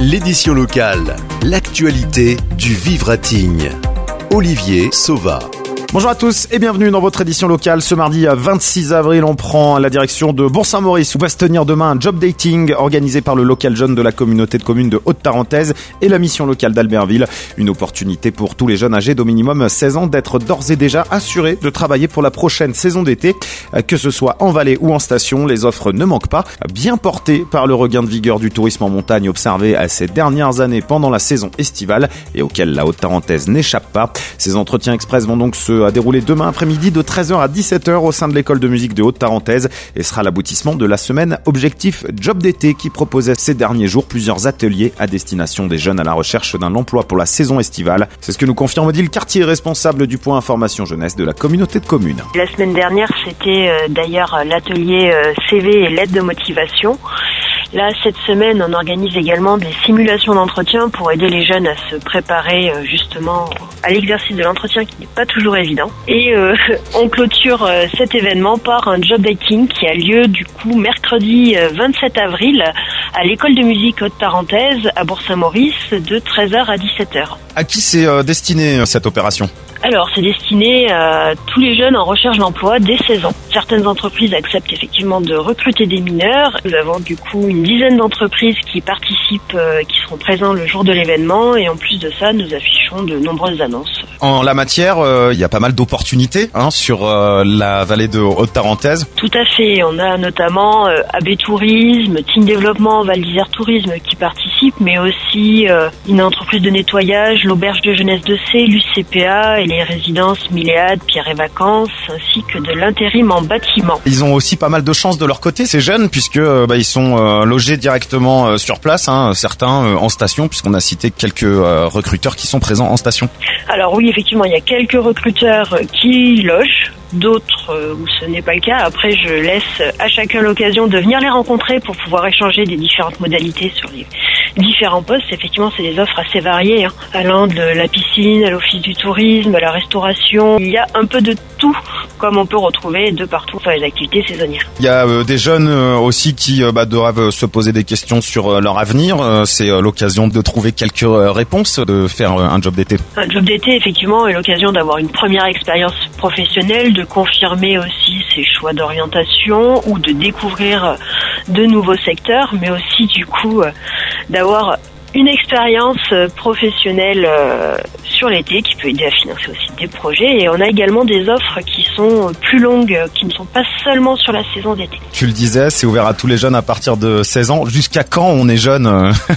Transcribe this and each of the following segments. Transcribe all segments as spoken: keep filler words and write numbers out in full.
L'édition locale, l'actualité du Vivre à Tignes. Olivier Sauva. Bonjour à tous et bienvenue dans votre édition locale. Ce mardi vingt-six avril, on prend la direction de Bourg-Saint-Maurice où va se tenir demain un job dating organisé par le local jeune de la communauté de communes de Haute-Tarentaise et la mission locale d'Albertville. Une opportunité pour tous les jeunes âgés d'au minimum seize ans d'être d'ores et déjà assurés de travailler pour la prochaine saison d'été. Que ce soit en vallée ou en station, les offres ne manquent pas. Bien portées par le regain de vigueur du tourisme en montagne observé ces dernières années pendant la saison estivale et auquel la Haute-Tarentaise n'échappe pas. Ces entretiens express vont donc se à dérouler demain après-midi de treize heures à dix-sept heures au sein de l'école de musique de Haute-Tarentaise et sera l'aboutissement de la semaine Objectif Job d'été qui proposait ces derniers jours plusieurs ateliers à destination des jeunes à la recherche d'un emploi pour la saison estivale. C'est ce que nous confirme Odile Cartier, responsable du point information jeunesse de la communauté de communes. La semaine dernière, c'était euh, d'ailleurs l'atelier euh, C V et lettre de motivation. Là, cette semaine, on organise également des simulations d'entretien pour aider les jeunes à se préparer euh, justement à l'exercice de l'entretien qui n'est pas toujours évident. Et euh, on clôture euh, cet événement par un job dating qui a lieu du coup mercredi euh, vingt-sept avril à l'école de musique Haute-Tarentaise à Bourg-Saint-Maurice de treize heures à dix-sept heures. À qui c'est euh, destiné euh, cette opération ? Alors, c'est destiné à tous les jeunes en recherche d'emploi dès seize ans. Certaines entreprises acceptent effectivement de recruter des mineurs. Nous avons du coup une dizaine d'entreprises qui participent, euh, qui seront présents le jour de l'événement. Et en plus de ça, nous affichons de nombreuses annonces. En la matière, euh, il y a pas mal d'opportunités hein, sur euh, la vallée de Haute-Tarentaise. Tout à fait. On a notamment euh, A B Tourisme, Team Développement, Val d'Isère Tourisme qui participent, mais aussi euh, une entreprise de nettoyage, l'Auberge de Jeunesse de C, l'U C P A et les résidences Milléade, Pierre et Vacances, ainsi que de l'intérim en bâtiment. Ils ont aussi pas mal de chance de leur côté, ces jeunes, puisque euh, bah, ils sont euh, logés directement euh, sur place, hein, certains euh, en station, puisqu'on a cité quelques euh, recruteurs qui sont présents en station. Alors oui, effectivement, il y a quelques recruteurs qui logent, d'autres euh, où ce n'est pas le cas. Après, je laisse à chacun l'occasion de venir les rencontrer pour pouvoir échanger des différentes modalités sur les différents postes. Effectivement, c'est des offres assez variées, hein, allant de la piscine à l'office du tourisme, à la restauration. Il y a un peu de tout, comme on peut retrouver de partout sur les activités saisonnières. Il y a euh, des jeunes euh, aussi qui euh, bah, doivent se poser des questions sur euh, leur avenir. Euh, c'est euh, l'occasion de trouver quelques euh, réponses, de faire euh, un job d'été. Un job d'été, effectivement, est l'occasion d'avoir une première expérience professionnelle, de confirmer aussi ses choix d'orientation ou de découvrir de nouveaux secteurs, mais aussi du coup euh, d'avoir une expérience professionnelle euh, sur l'été qui peut aider à financer aussi des projets. Et on a également des offres qui sont plus longues, qui ne sont pas seulement sur la saison d'été. Tu le disais, c'est ouvert à tous les jeunes à partir de seize ans. Jusqu'à quand on est jeune ?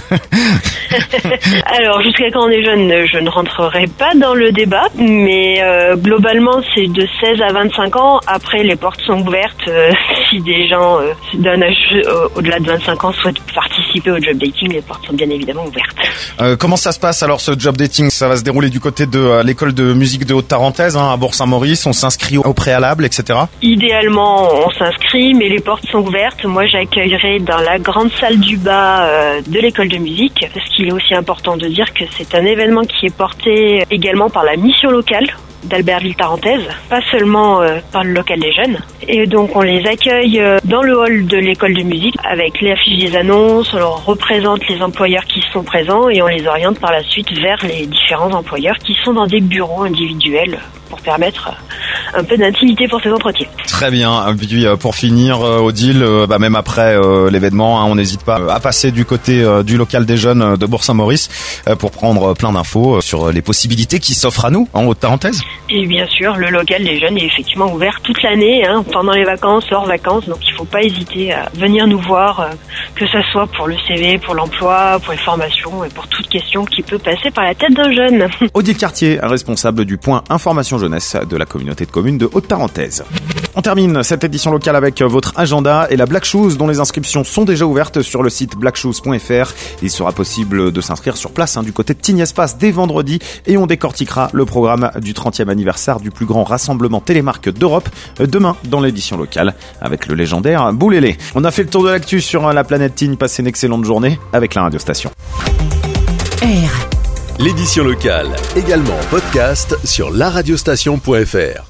Alors, jusqu'à quand on est jeune, je ne rentrerai pas dans le débat, mais euh, globalement, c'est de seize à vingt-cinq ans. Après, les portes sont ouvertes. Euh, si des gens euh, d'un âge euh, au-delà de vingt-cinq ans souhaitent participer au job dating, les portes sont bien évidemment ouvertes. Euh, comment ça se passe alors ce job dating ? Ça va se dérouler du côté de euh, l'école de musique de Haute-Tarentaise, hein, à Bourg-Saint-Maurice. On s'inscrit au, au préalable, et cetera. Idéalement, on s'inscrit, mais les portes sont ouvertes. Moi, j'accueillerai dans la grande salle du bas euh, de l'école de musique, parce qu'il est aussi important de dire que c'est un événement qui est porté également par la mission locale d'Albertville-Tarentaise, pas seulement euh, par le local des jeunes. Et donc on les accueille euh, dans le hall de l'école de musique avec les affiches des annonces, on leur représente les employeurs qui sont présents et on les oriente par la suite vers les différents employeurs qui sont dans des bureaux individuels pour permettre un peu d'intimité pour ces entretiens. Très bien. Et puis pour finir, Odile, bah même après euh, l'événement, hein, on n'hésite pas à passer du côté euh, du local des jeunes de Bourg-Saint-Maurice euh, pour prendre plein d'infos sur les possibilités qui s'offrent à nous en Haute-Tarentaise. Et bien sûr, le local des jeunes est effectivement ouvert toute l'année, hein, pendant les vacances, hors vacances, donc il ne faut pas hésiter à venir nous voir, euh, que ce soit pour le C V, pour l'emploi, pour les formations et pour toute question qui peut passer par la tête d'un jeune. Odile Cartier, responsable du point information jeunesse de la communauté de communes de Haute-Tarentaise. On termine cette édition locale avec votre agenda et la Black Shoes dont les inscriptions sont déjà ouvertes sur le site black shoes point f r. Il sera possible de s'inscrire sur place hein, du côté de Tignes Espace dès vendredi et on décortiquera le programme du trentième anniversaire du plus grand rassemblement télémarque d'Europe demain dans l'édition locale avec le légendaire Boulélé. On a fait le tour de l'actu sur la planète Tignes. Passez une excellente journée avec la radio station. R. L'édition locale, également en podcast sur la radiostation point f r.